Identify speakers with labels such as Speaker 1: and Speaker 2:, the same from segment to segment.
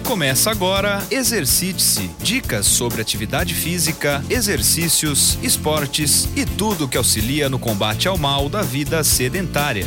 Speaker 1: Começa agora Exercite-se. Dicas sobre atividade física, exercícios, esportes e tudo que auxilia no combate ao mal da vida sedentária.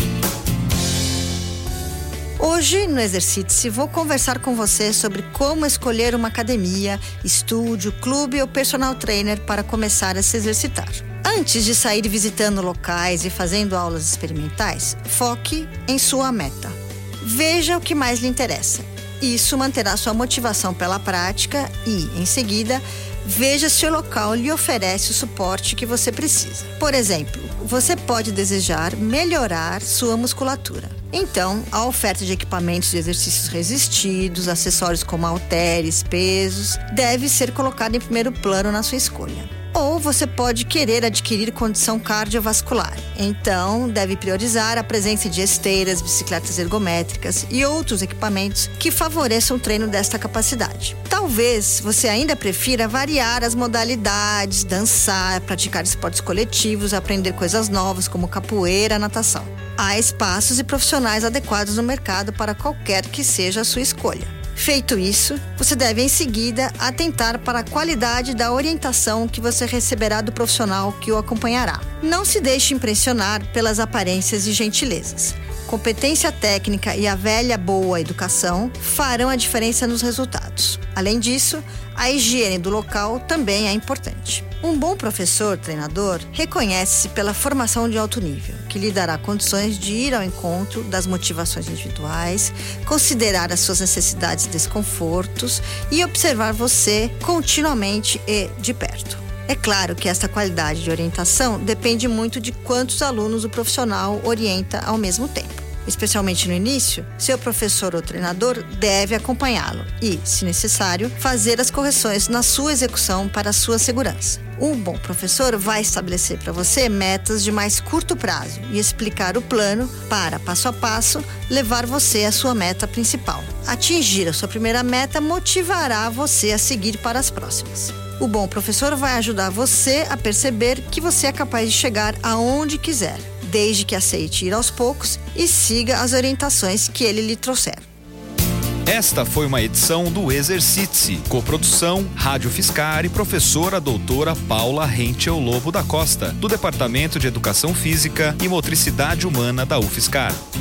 Speaker 2: Hoje, no Exercite-se, vou conversar com você sobre como escolher uma academia, estúdio, clube ou personal trainer para começar a se exercitar. Antes de sair visitando locais e fazendo aulas experimentais, foque em sua meta. Veja o que mais lhe interessa. Isso manterá sua motivação pela prática e, em seguida, veja se o local lhe oferece o suporte que você precisa. Por exemplo, você pode desejar melhorar sua musculatura. Então, a oferta de equipamentos de exercícios resistidos, acessórios como halteres, pesos, deve ser colocada em primeiro plano na sua escolha. Ou você pode querer adquirir condição cardiovascular. Então, deve priorizar a presença de esteiras, bicicletas ergométricas e outros equipamentos que favoreçam o treino desta capacidade. Talvez você ainda prefira variar as modalidades, dançar, praticar esportes coletivos, aprender coisas novas como capoeira, natação. Há espaços e profissionais adequados no mercado para qualquer que seja a sua escolha. Feito isso, você deve em seguida atentar para a qualidade da orientação que você receberá do profissional que o acompanhará. Não se deixe impressionar pelas aparências e gentilezas. Competência técnica e a velha boa educação farão a diferença nos resultados. Além disso, a higiene do local também é importante. Um bom professor, treinador, reconhece-se pela formação de alto nível, que lhe dará condições de ir ao encontro das motivações individuais, considerar as suas necessidades e desconfortos e observar você continuamente e de perto. É claro que esta qualidade de orientação depende muito de quantos alunos o profissional orienta ao mesmo tempo. Especialmente no início, seu professor ou treinador deve acompanhá-lo e, se necessário, fazer as correções na sua execução para a sua segurança. Um bom professor vai estabelecer para você metas de mais curto prazo e explicar o plano para, passo a passo, levar você à sua meta principal. Atingir a sua primeira meta motivará você a seguir para as próximas. O bom professor vai ajudar você a perceber que você é capaz de chegar aonde quiser, desde que aceite ir aos poucos e siga as orientações que ele lhe trouxer.
Speaker 1: Esta foi uma edição do Exercite-se, coprodução Rádio Fiscar e professora doutora Paula Henschel Lobo da Costa, do Departamento de Educação Física e Motricidade Humana da UFSCar.